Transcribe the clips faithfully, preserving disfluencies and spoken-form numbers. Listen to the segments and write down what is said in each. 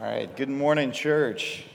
All right, good morning, church.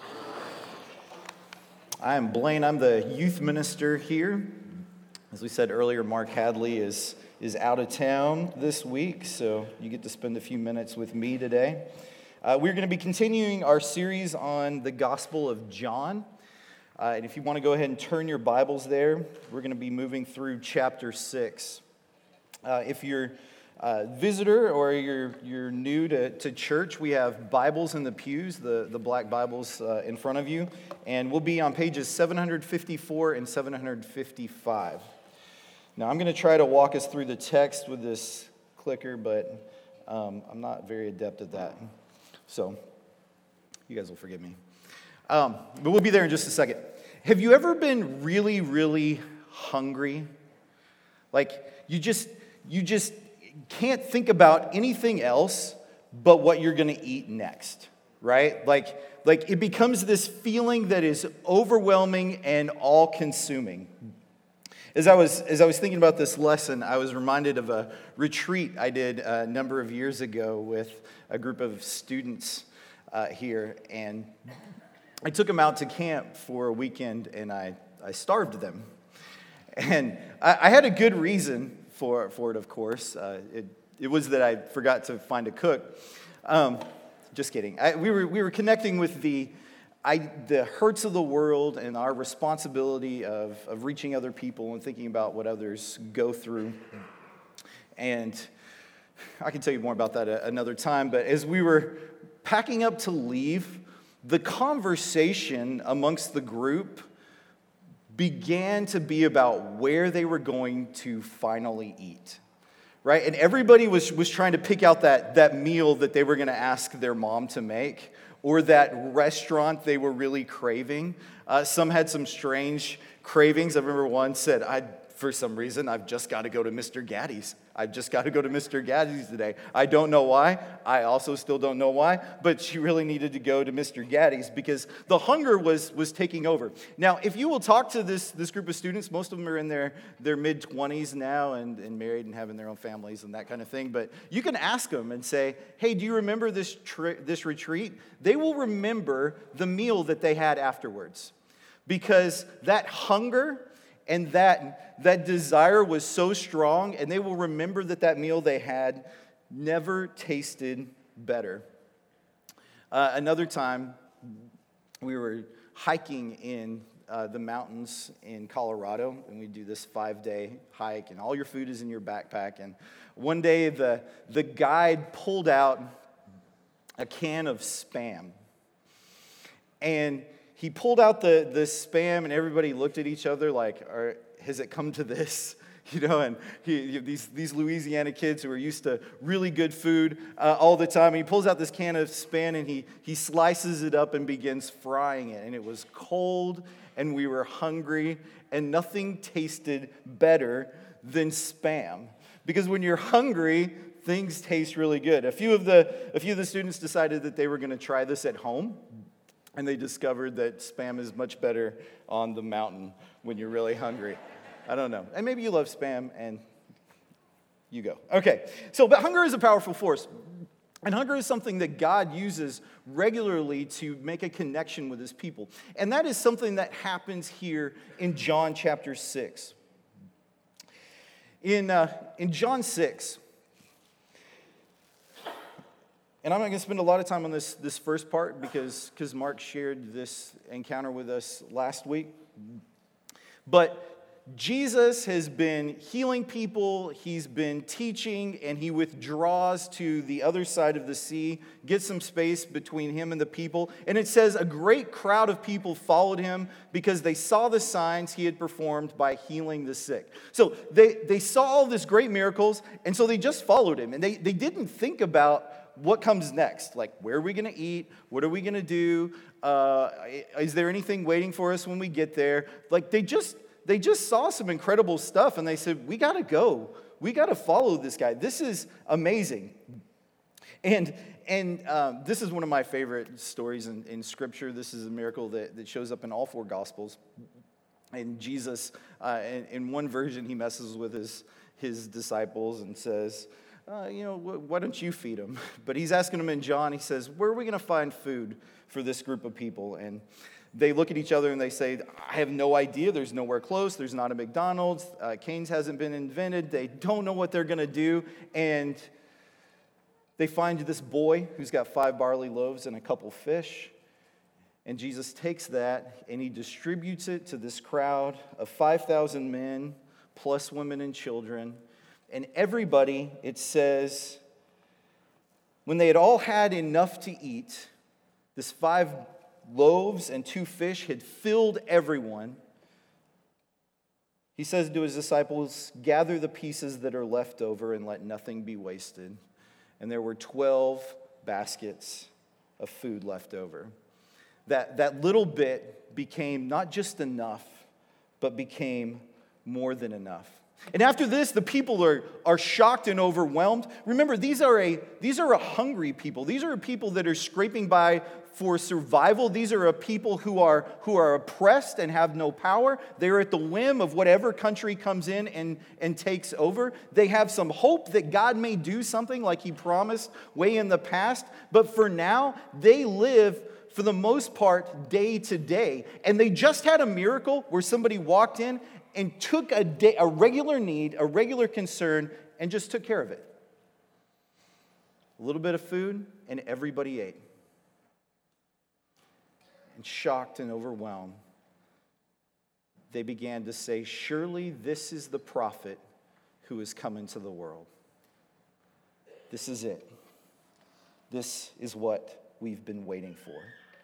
I am Blaine. I'm the youth minister here. As we said earlier, Mark Hadley is, is out of town this week, so you get to spend a few minutes with me today. Uh, we're going to be continuing our series on the Gospel of John. Uh, and if you want to go ahead and turn your Bibles there, we're going to be moving through chapter six. Uh, if you're Uh, visitor or you're you're new to, to church, we have Bibles in the pews, the, the black Bibles uh, in front of you, and we'll be on pages seven fifty-four and seven fifty-five. Now, I'm going to try to walk us through the text with this clicker, but um, I'm not very adept at that, so you guys will forgive me. Um, but we'll be there in just a second. Have you ever been really, really hungry? Like, you just, you just, can't think about anything else but what you're going to eat next, right? Like, like it becomes this feeling that is overwhelming and all-consuming. As I was as I was thinking about this lesson, I was reminded of a retreat I did a number of years ago with a group of students uh, here, and I took them out to camp for a weekend, and I, I starved them. And I, I had a good reason for for it, of course. Uh, it it was that I forgot to find a cook. Um, just kidding. I, we were we were connecting with the I the hurts of the world and our responsibility of of reaching other people and thinking about what others go through. And I can tell you more about that another time. But as we were packing up to leave, the conversation amongst the group began to be about where they were going to finally eat, right? And everybody was, was trying to pick out that, that meal that they were going to ask their mom to make, or that restaurant they were really craving. Uh, some had some strange cravings. I remember one said, I, for some reason, I've just got to go to Mister Gaddy's. I've just got to go to Mister Gaddy's today. I don't know why. I also still don't know why, but she really needed to go to Mister Gaddy's because the hunger was was taking over. Now, if you will talk to this, this group of students, most of them are in their, their mid-twenties now and, and married and having their own families and that kind of thing, but you can ask them and say, hey, do you remember this tri- this retreat? They will remember the meal that they had afterwards because that hunger and that, that desire was so strong, and they will remember that that meal they had never tasted better. Uh, another time, we were hiking in uh, the mountains in Colorado, and we do this five-day hike, and all your food is in your backpack. And one day, the, the guide pulled out a can of Spam, and he pulled out the, the Spam, and everybody looked at each other like, Are, has it come to this? You know, and he, these, these Louisiana kids who are used to really good food uh, all the time, and he pulls out this can of Spam, and he, he slices it up and begins frying it. And it was cold, and we were hungry, and nothing tasted better than Spam. Because when you're hungry, things taste really good. A few of the, a few of the students decided that they were going to try this at home. And they discovered that Spam is much better on the mountain when you're really hungry. I don't know. And maybe you love Spam, and you go. Okay, so but hunger is a powerful force. And hunger is something that God uses regularly to make a connection with his people. And that is something that happens here in John chapter six. In, uh, in John six, and I'm not going to spend a lot of time on this, this first part because, because Mark shared this encounter with us last week. But Jesus has been healing people, he's been teaching, and he withdraws to the other side of the sea, gets some space between him and the people. And it says a great crowd of people followed him because they saw the signs he had performed by healing the sick. So they, they saw all these great miracles, and so they just followed him. And they, they didn't think about what comes next? Like, where are we going to eat? What are we going to do? Uh, is there anything waiting for us when we get there? Like, they just they just saw some incredible stuff, and they said, we got to go. We got to follow this guy. This is amazing. And and um, this is one of my favorite stories in, in Scripture. This is a miracle that, that shows up in all four Gospels. And Jesus, uh, in, in one version, he messes with his, his disciples and says, uh, you know, wh- why don't you feed them? But he's asking them in John, he says, where are we going to find food for this group of people? And they look at each other and they say, I have no idea. There's nowhere close. There's not a McDonald's. Uh, Cane's hasn't been invented. They don't know what they're going to do. And they find this boy who's got five barley loaves and a couple fish. And Jesus takes that and he distributes it to this crowd of five thousand men, plus women and children. And everybody, it says, when they had all had enough to eat, this five loaves and two fish had filled everyone. He says to his disciples, gather the pieces that are left over and let nothing be wasted. And there were twelve baskets of food left over. That, that little bit became not just enough, but became more than enough. And after this, the people are, are shocked and overwhelmed. Remember, these are a these are a hungry people. These are a people that are scraping by for survival. These are a people who are who are oppressed and have no power. They're at the whim of whatever country comes in and, and takes over. They have some hope that God may do something like he promised way in the past. But for now, they live, for the most part, day to day. And they just had a miracle where somebody walked in and took a, day, a regular need, a regular concern, and just took care of it. A little bit of food, and everybody ate. And shocked and overwhelmed, they began to say, surely this is the prophet who is come into the world. This is it. This is what we've been waiting for.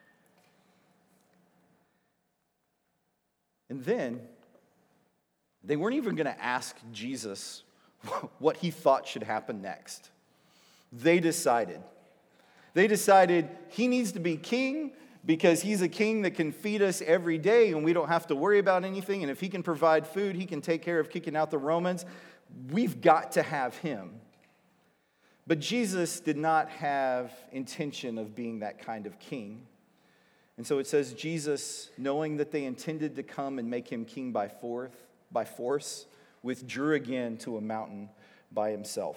And then, they weren't even going to ask Jesus what he thought should happen next. They decided. They decided he needs to be king because he's a king that can feed us every day and we don't have to worry about anything. And if he can provide food, he can take care of kicking out the Romans. We've got to have him. But Jesus did not have intention of being that kind of king. And so it says Jesus, knowing that they intended to come and make him king by force, by force, withdrew again to a mountain by himself.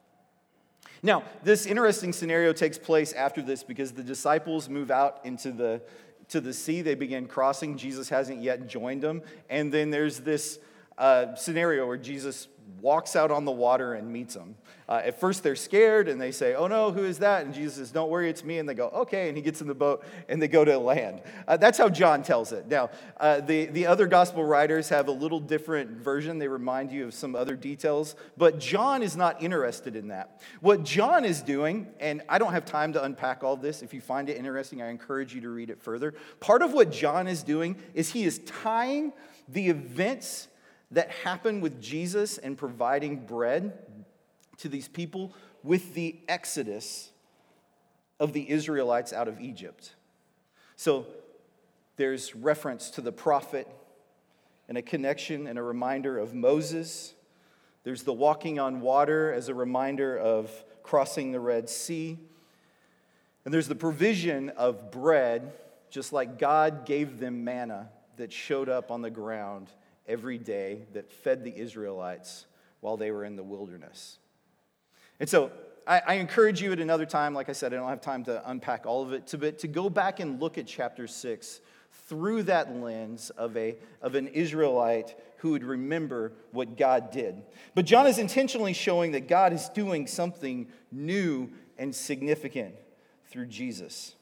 Now, this interesting scenario takes place after this because the disciples move out into the, to the sea. They begin crossing. Jesus hasn't yet joined them. And then there's this uh, scenario where Jesus walks out on the water and meets them. Uh, at first they're scared and they say, oh no, who is that? And Jesus says, don't worry, it's me. And they go, okay. And he gets in the boat and they go to land. Uh, that's how John tells it. Now, uh, the, the other gospel writers have a little different version. They remind you of some other details. But John is not interested in that. What John is doing, and I don't have time to unpack all this. If you find it interesting, I encourage you to read it further. Part of what John is doing is he is tying the events that happened with Jesus and providing bread to these people with the exodus of the Israelites out of Egypt. So there's reference to the prophet and a connection and a reminder of Moses. There's the walking on water as a reminder of crossing the Red Sea. And there's the provision of bread, just like God gave them manna that showed up on the ground every day that fed the Israelites while they were in the wilderness. And so I, I encourage you at another time, like I said, I don't have time to unpack all of it, to, but to go back and look at chapter six through that lens of, a, of an Israelite who would remember what God did. But John is intentionally showing that God is doing something new and significant through Jesus.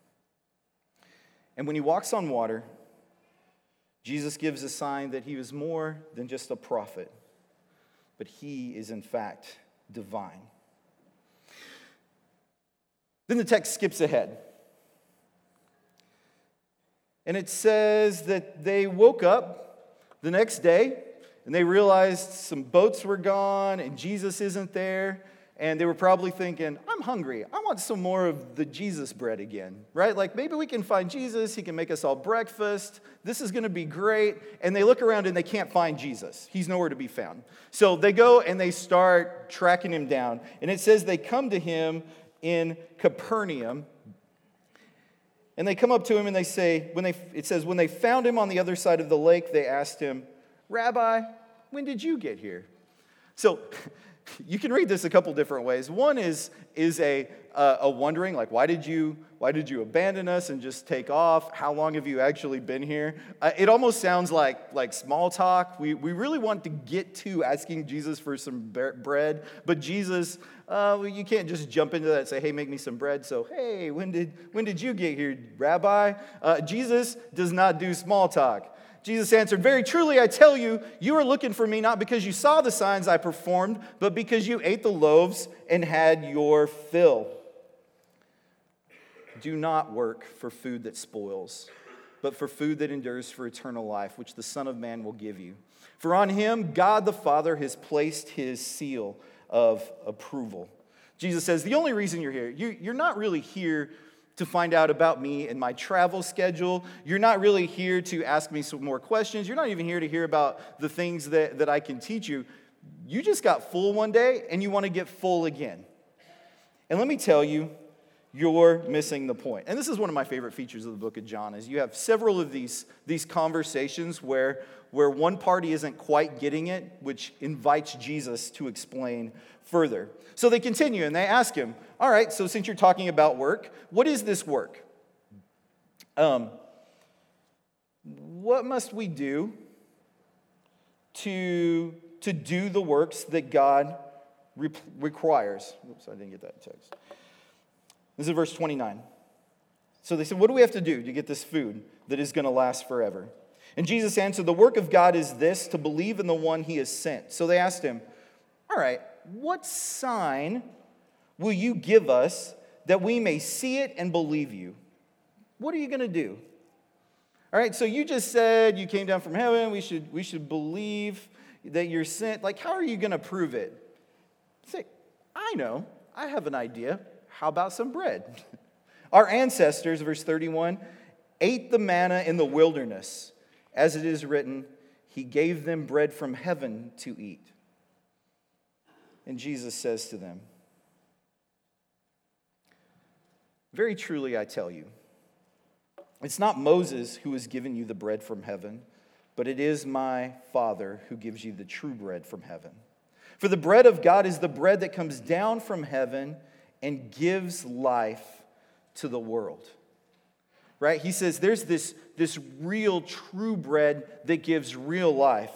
And when he walks on water, Jesus gives a sign that he was more than just a prophet, but he is in fact divine. Then the text skips ahead. And it says that they woke up the next day and they realized some boats were gone and Jesus isn't there. And they were probably thinking, I'm hungry. I want some more of the Jesus bread again, right? Like maybe we can find Jesus. He can make us all breakfast. This is going to be great. And they look around and they can't find Jesus. He's nowhere to be found. So they go and they start tracking him down. And it says they come to him in Capernaum. And they come up to him and they say, when they, it says, when they found him on the other side of the lake, they asked him, Rabbi, when did you get here? So You can read this a couple different ways. One is, is a, uh, a wondering, like, why did you why did you abandon us and just take off? How long have you actually been here? Uh, it almost sounds like, like small talk. We, we really want to get to asking Jesus for some bread, but Jesus, uh, well, you can't just jump into that and say, hey, make me some bread. So, hey, when did, when did you get here, Rabbi? Uh, Jesus does not do small talk. Jesus answered, very truly, I tell you, you are looking for me not because you saw the signs I performed, but because you ate the loaves and had your fill. Do not work for food that spoils, but for food that endures for eternal life, which the Son of Man will give you. For on him, God the Father has placed his seal of approval. Jesus says, the only reason you're here, you're not really here to find out about me and my travel schedule. You're not really here to ask me some more questions. You're not even here to hear about the things that, that I can teach you. You just got full one day, and you want to get full again. And let me tell you, you're missing the point. And this is one of my favorite features of the book of John, is you have several of these, these conversations where, where one party isn't quite getting it, which invites Jesus to explain further. So they continue, and they ask him, all right, so since you're talking about work, what is this work? Um, what must we do to, to do the works that God re- requires? Oops, I didn't get that text. This is verse twenty-nine. So they said, what do we have to do to get this food that is going to last forever? And Jesus answered, the work of God is this, to believe in the one he has sent. So they asked him, all right, what sign will you give us that we may see it and believe you? What are you going to do? All right, so you just said you came down from heaven. We should, we should believe that you're sent. Like, how are you going to prove it? Say, I know. I have an idea. How about some bread? Our ancestors, verse thirty-one, ate the manna in the wilderness. As it is written, he gave them bread from heaven to eat. And Jesus says to them, very truly I tell you, it's not Moses who has given you the bread from heaven, but it is my Father who gives you the true bread from heaven. For the bread of God is the bread that comes down from heaven and gives life to the world. Right? He says there's this, this real, true bread that gives real life.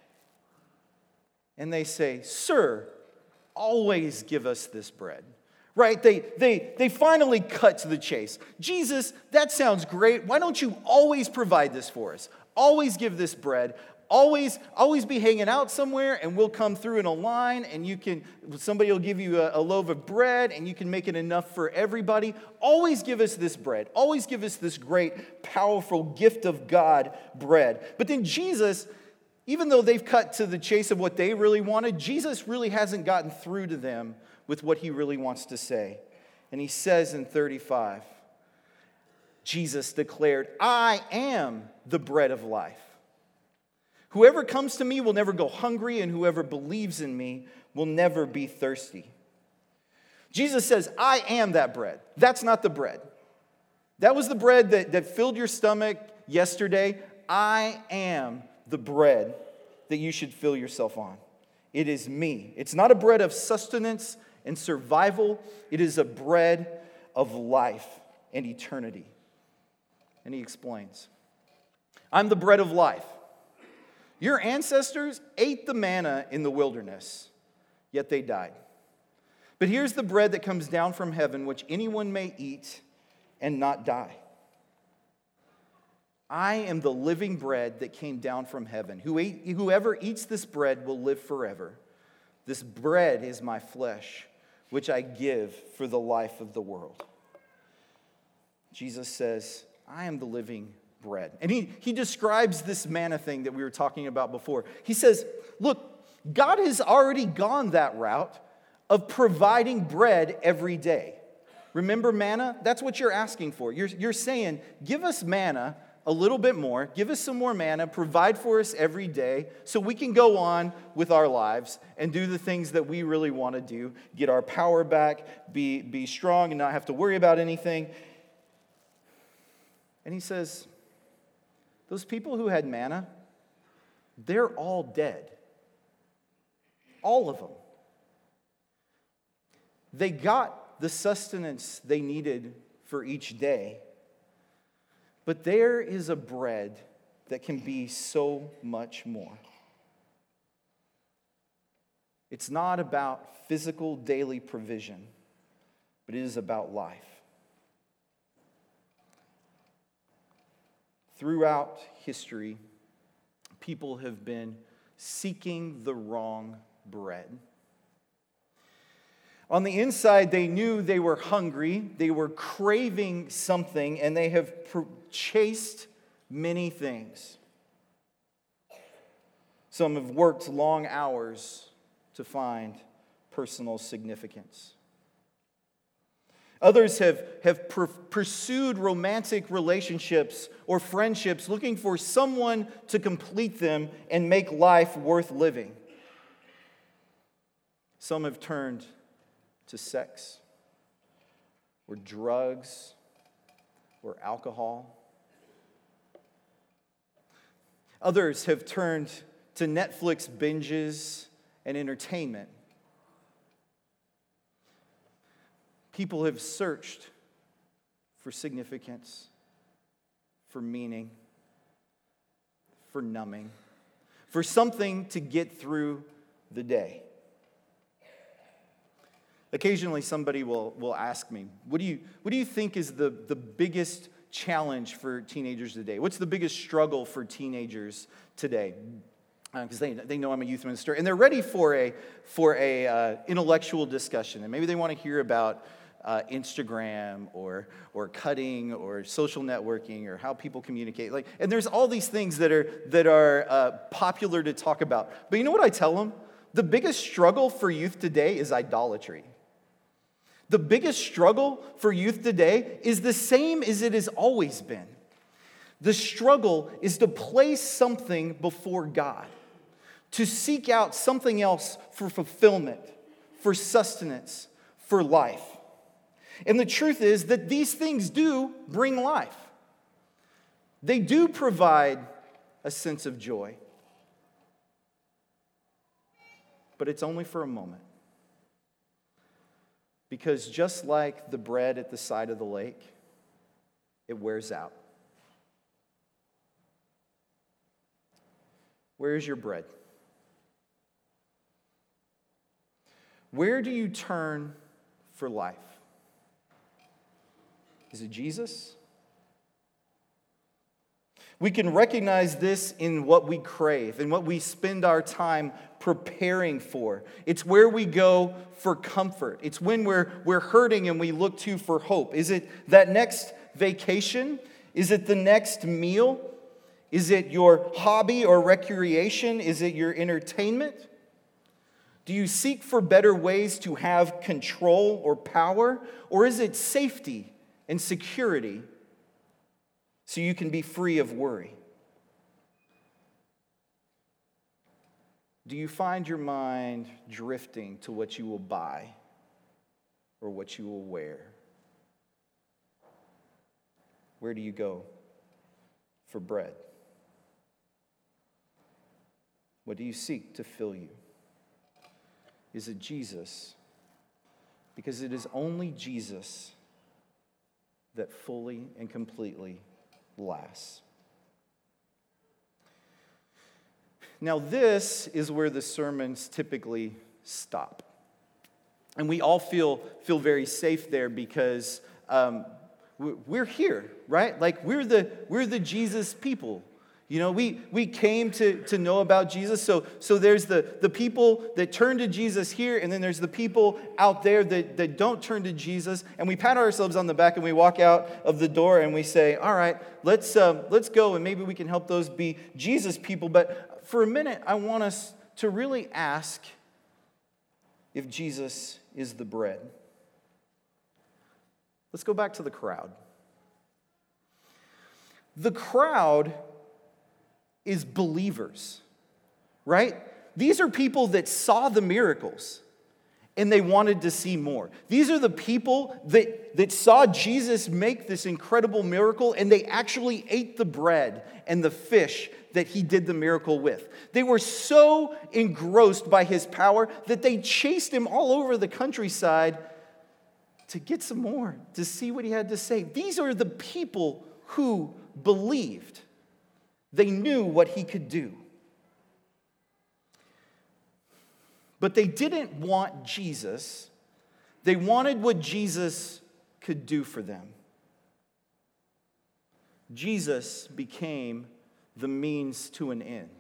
And they say, sir, always give us this bread. Right? They, they, they finally cut to the chase. Jesus, that sounds great. Why don't you always provide this for us? Always give this bread. Always, always be hanging out somewhere, and we'll come through in a line, and you can, somebody will give you a, a loaf of bread, and you can make it enough for everybody. Always give us this bread. Always give us this great, powerful gift of God bread. But then Jesus, even though they've cut to the chase of what they really wanted, Jesus really hasn't gotten through to them with what he really wants to say. And he says in thirty-five, Jesus declared, I am the bread of life. Whoever comes to me will never go hungry, and whoever believes in me will never be thirsty. Jesus says, I am that bread. That's not the bread. That was the bread that, that filled your stomach yesterday. I am the bread that you should fill yourself on. It is me. It's not a bread of sustenance and survival. It is a bread of life and eternity. And he explains, I'm the bread of life. Your ancestors ate the manna in the wilderness, yet they died. But here's the bread that comes down from heaven, which anyone may eat and not die. I am the living bread that came down from heaven. Whoever eats this bread will live forever. This bread is my flesh, which I give for the life of the world. Jesus says, I am the living bread. And he, he describes this manna thing that we were talking about before. He says, look, God has already gone that route of providing bread every day. Remember manna? That's what you're asking for. You're, you're saying, give us manna a little bit more, give us some more manna, provide for us every day so we can go on with our lives and do the things that we really want to do, get our power back, be, be strong and not have to worry about anything. And he says, those people who had manna, they're all dead. All of them. They got the sustenance they needed for each day. But there is a bread that can be so much more. It's not about physical daily provision, but it is about life. Throughout history, people have been seeking the wrong bread. On the inside, they knew they were hungry, they were craving something, and they have chased many things. Some have worked long hours to find personal significance. Others have, have per- pursued romantic relationships or friendships looking for someone to complete them and make life worth living. Some have turned to sex or drugs or alcohol. Others have turned to Netflix binges and entertainment. People have searched for significance, for meaning, for numbing, for something to get through the day. Occasionally somebody will, will ask me, what do you, what do you think is the, the biggest challenge for teenagers today? What's the biggest struggle for teenagers today? Because uh, they, they know I'm a youth minister, and they're ready for a, for a uh, intellectual discussion. And maybe they want to hear about uh, Instagram or, or cutting or social networking or how people communicate. Like, and there's all these things that are, that are uh, popular to talk about. But you know what I tell them? The biggest struggle for youth today is idolatry. The biggest struggle for youth today is the same as it has always been. The struggle is to place something before God, to seek out something else for fulfillment, for sustenance, for life. And the truth is that these things do bring life. They do provide a sense of joy. But it's only for a moment. Because just like the bread at the side of the lake, it wears out. Where is your bread? Where do you turn for life? Is it Jesus? We can recognize this in what we crave and what we spend our time preparing for. It's where we go for comfort. It's when we're, we're hurting and we look to for hope. Is it that next vacation? Is it the next meal? Is it your hobby or recreation? Is it your entertainment? Do you seek for better ways to have control or power? Or is it safety and security so you can be free of worry? Do you find your mind drifting to what you will buy or what you will wear? Where do you go for bread? What do you seek to fill you? Is it Jesus? Because it is only Jesus that fully and completely lasts. Now, this is where the sermons typically stop. And we all feel, feel very safe there because um, we're here, right? Like, we're the, we're the Jesus people. You know, we, we came to, to know about Jesus. So, so there's the, the people that turn to Jesus here, and then there's the people out there that, that don't turn to Jesus. And we pat ourselves on the back and we walk out of the door and we say, all right, let's, um, let's go and maybe we can help those be Jesus people. But for a minute, I want us to really ask if Jesus is the bread. Let's go back to the crowd. The crowd is believers, right? These are people that saw the miracles and they wanted to see more. These are the people that, that saw Jesus make this incredible miracle and they actually ate the bread and the fish that he did the miracle with. They were so engrossed by his power that they chased him all over the countryside to get some more, to see what he had to say. These are the people who believed. They knew what he could do. But they didn't want Jesus. They wanted what Jesus could do for them. Jesus became the means to an end.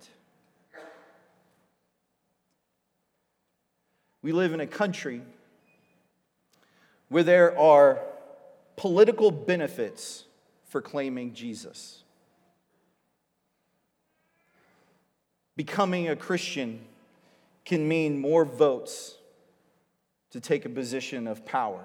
We live in a country where there are political benefits for claiming Jesus. Becoming a Christian can mean more votes to take a position of power.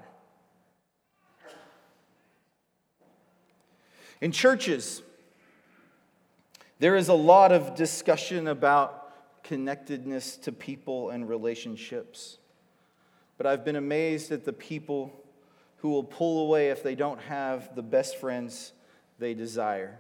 In churches, there is a lot of discussion about connectedness to people and relationships. But I've been amazed at the people who will pull away if they don't have the best friends they desire.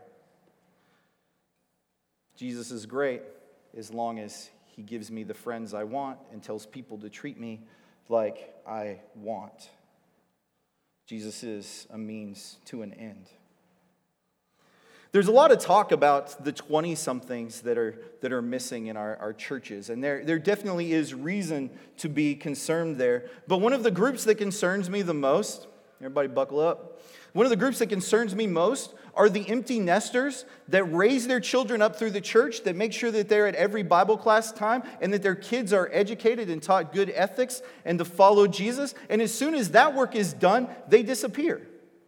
Jesus is great as long as he gives me the friends I want and tells people to treat me like I want. Jesus is a means to an end. There's a lot of talk about the twenty-somethings that are that are missing in our, our churches, and there, there definitely is reason to be concerned there. But one of the groups that concerns me the most, everybody buckle up, one of the groups that concerns me most are the empty nesters that raise their children up through the church, that make sure that they're at every Bible class time, and that their kids are educated and taught good ethics and to follow Jesus, and as soon as that work is done, they disappear.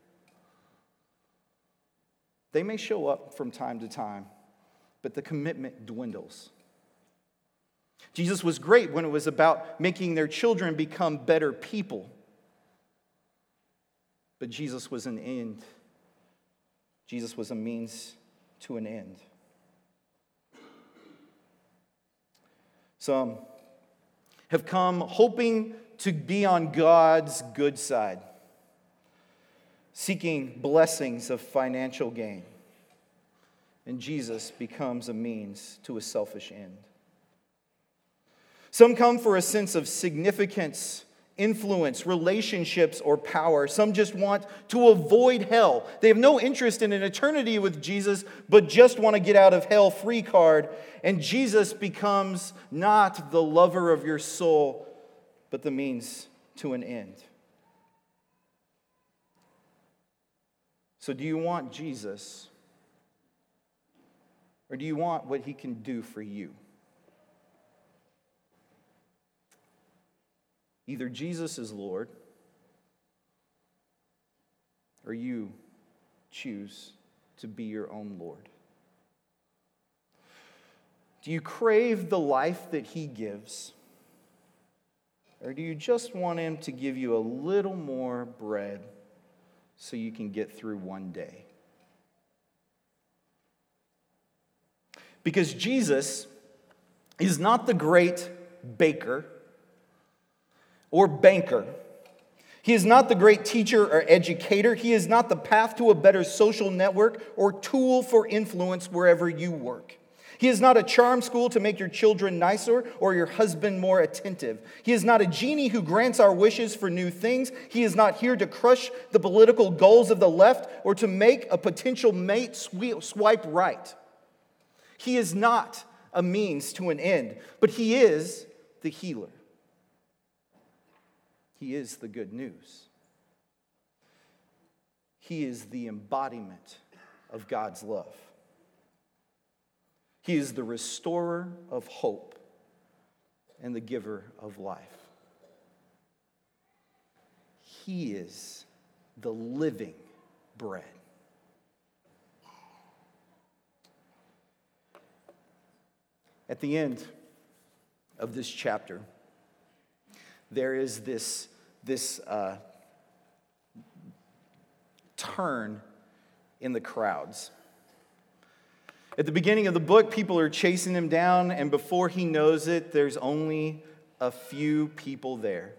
They may show up from time to time, but the commitment dwindles. Jesus was great when it was about making their children become better people. But Jesus was an end. Jesus was a means to an end. Some have come hoping to be on God's good side, seeking blessings of financial gain. And Jesus becomes a means to a selfish end. Some come for a sense of significance, influence, relationships, or power. Some just want to avoid hell. They have no interest in an eternity with Jesus, but just want to get out of hell free card. And Jesus becomes not the lover of your soul, but the means to an end. So do you want Jesus? Or do you want what he can do for you? Either Jesus is Lord, or you choose to be your own Lord. Do you crave the life that he gives? Or do you just want him to give you a little more bread so you can get through one day? Because Jesus is not the great baker or banker. He is not the great teacher or educator. He is not the path to a better social network or tool for influence wherever you work. He is not a charm school to make your children nicer or your husband more attentive. He is not a genie who grants our wishes for new things. He is not here to crush the political goals of the left or to make a potential mate swipe right. He is not a means to an end, but he is the healer. He is the good news. He is the embodiment of God's love. He is the restorer of hope and the giver of life. He is the living bread. At the end of this chapter, there is this, this uh, turn in the crowds. At the beginning of the book, people are chasing him down, and before he knows it, there's only a few people there.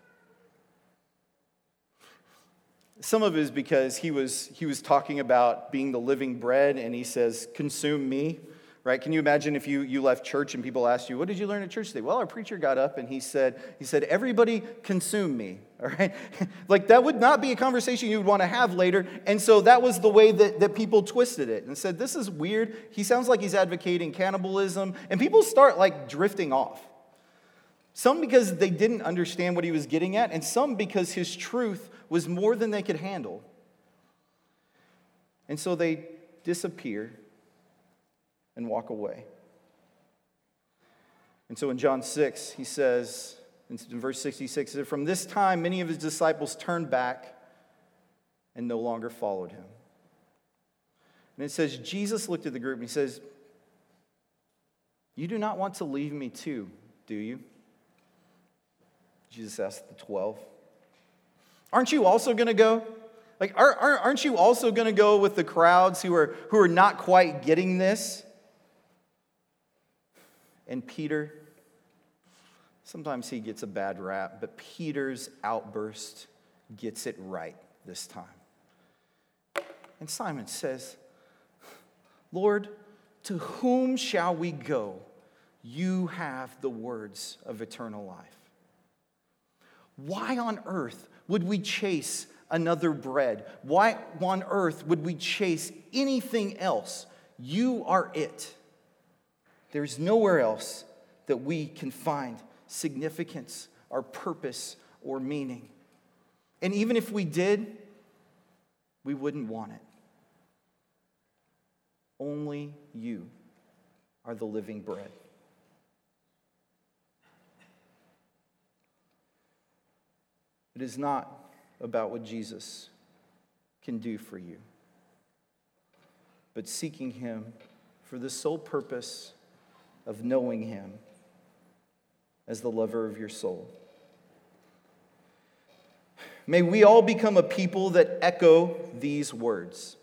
Some of it is because he was, he was talking about being the living bread, and he says, "Consume me." Right? Can you imagine if you, you left church and people asked you, "What did you learn at church today?" "Well, our preacher got up and he said, he said, everybody consume me." All right? Like, that would not be a conversation you would want to have later. And so that was the way that, that people twisted it and said, this is weird. He sounds like he's advocating cannibalism. And people start, like, drifting off. Some because they didn't understand what he was getting at, and some because his truth was more than they could handle. And so they disappear and walk away. And so in John six, he says, in verse sixty-six, that from this time, many of his disciples turned back and no longer followed him. And it says, Jesus looked at the group and he says, you do not want to leave me too, do you? Jesus asked the twelve. Aren't you also going to go? Like, aren't you also going to go with the crowds who are, who are not quite getting this? And Peter, sometimes he gets a bad rap, but Peter's outburst gets it right this time. And Simon says, Lord, to whom shall we go? You have the words of eternal life. Why on earth would we chase another bread? Why on earth would we chase anything else? You are it. There's nowhere else that we can find significance or purpose or meaning. And even if we did, we wouldn't want it. Only you are the living bread. It is not about what Jesus can do for you, but seeking him for the sole purpose of knowing him as the lover of your soul. May we all become a people that echo these words.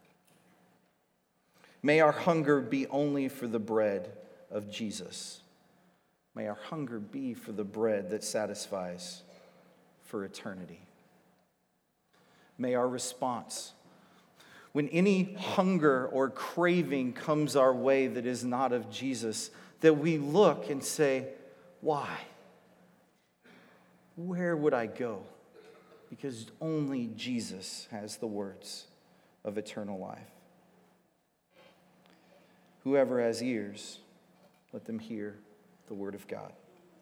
May our hunger be only for the bread of Jesus. May our hunger be for the bread that satisfies for eternity. May our response, when any hunger or craving comes our way that is not of Jesus, that we look and say, why? Where would I go? Because only Jesus has the words of eternal life. Whoever has ears, let them hear the word of God.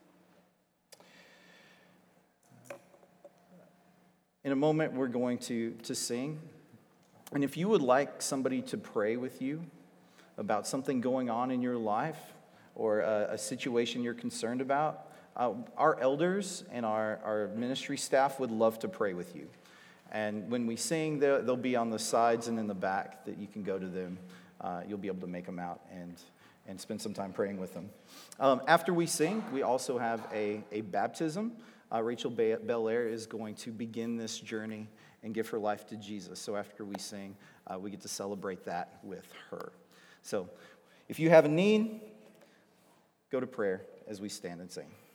In a moment, we're going to, to sing. And if you would like somebody to pray with you about something going on in your life or a, a situation you're concerned about, uh, our elders and our, our ministry staff would love to pray with you. And when we sing, they'll, they'll be on the sides and in the back that you can go to them. Uh, you'll be able to make them out and, and spend some time praying with them. Um, after we sing, we also have a, a baptism. Uh, Rachel Belair is going to begin this journey and give her life to Jesus. So after we sing, uh, we get to celebrate that with her. So if you have a need, go to prayer as we stand and sing.